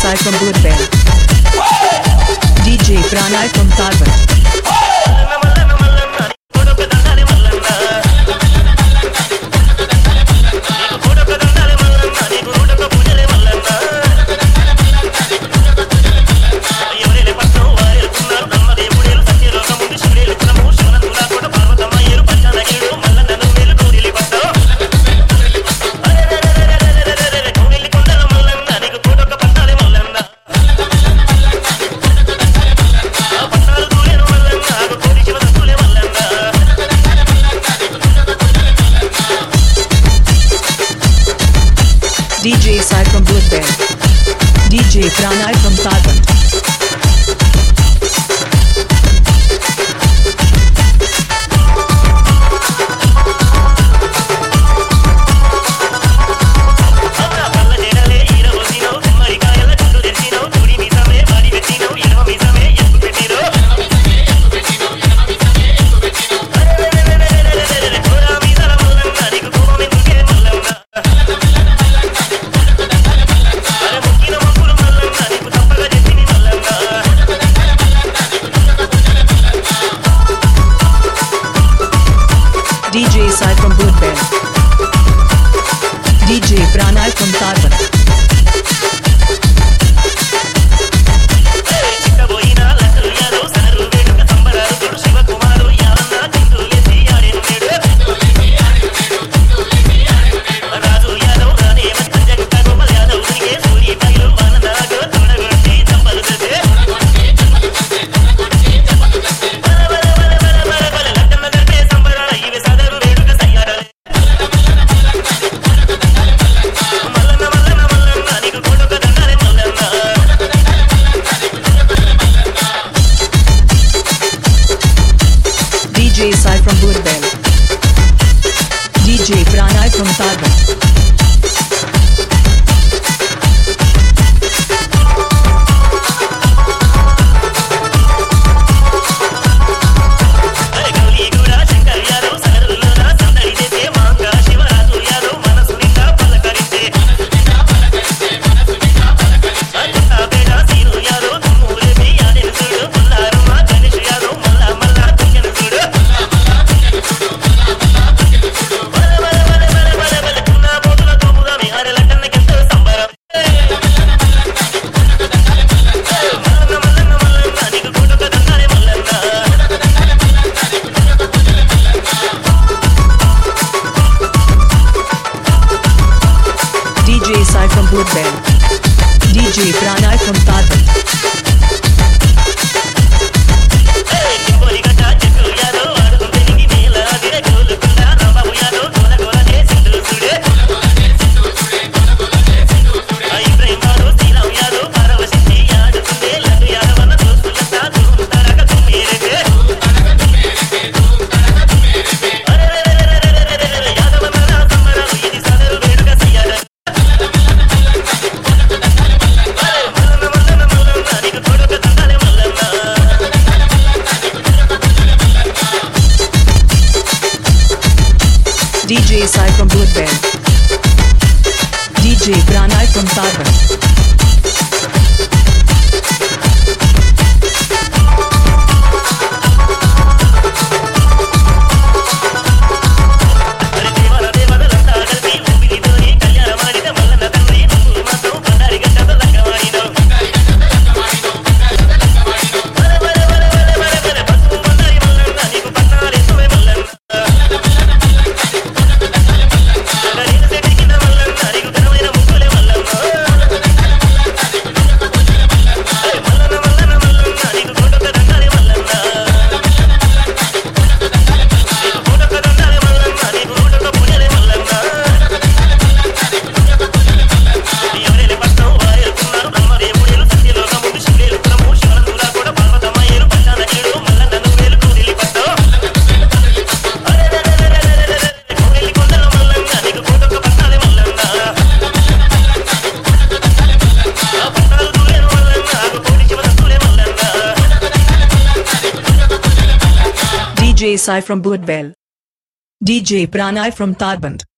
Sai from Budbel. DJ Pranay from Tarband. DJ Sai from Budbel. DJ Pranay from Tarband. DJ Sai from Budbel. DJ Pranay from Tarband. DJ Sai from Budbel. DJ Pranay from Tarband. DJ Sai from Budbel. DJ Pranay from Tarband. DJ Sai from Budbel. DJ Pranay from Tarband. DJ Sai from Budbel. DJ Pranay from Tarband.